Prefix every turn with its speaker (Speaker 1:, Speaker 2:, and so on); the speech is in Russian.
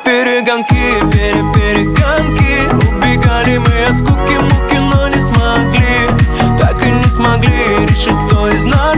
Speaker 1: Перегонки, перегонки. Убегали мы от скуки, муки, но не смогли. Так и не смогли решить, кто из нас